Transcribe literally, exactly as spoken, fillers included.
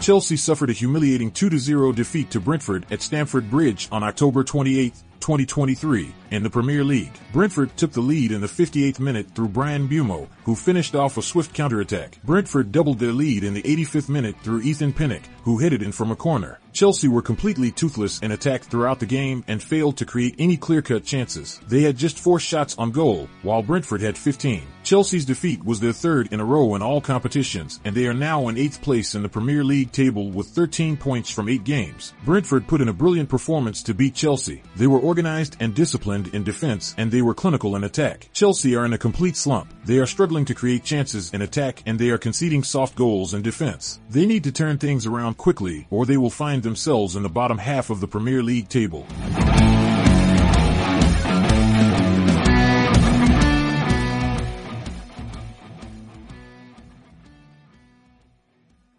Chelsea suffered a humiliating two to zero defeat to Brentford at Stamford Bridge on October twenty-eighth, twenty twenty-three, in the Premier League. Brentford took the lead in the fifty-eighth minute through Brian Bumo, who finished off a swift counterattack. Brentford doubled their lead in the eighty-fifth minute through Ethan Pinnock, who headed in from a corner. Chelsea were completely toothless in attack throughout the game and failed to create any clear-cut chances. They had just four shots on goal, while Brentford had fifteen. Chelsea's defeat was their third in a row in all competitions, and they are now in eighth place in the Premier League table with thirteen points from eight games. Brentford put in a brilliant performance to beat Chelsea. They were organized and disciplined in defense, and they were clinical in attack. Chelsea are in a complete slump. They are struggling to create chances in attack, and they are conceding soft goals in defense. They need to turn things around quickly, or they will find themselves in the bottom half of the Premier League table.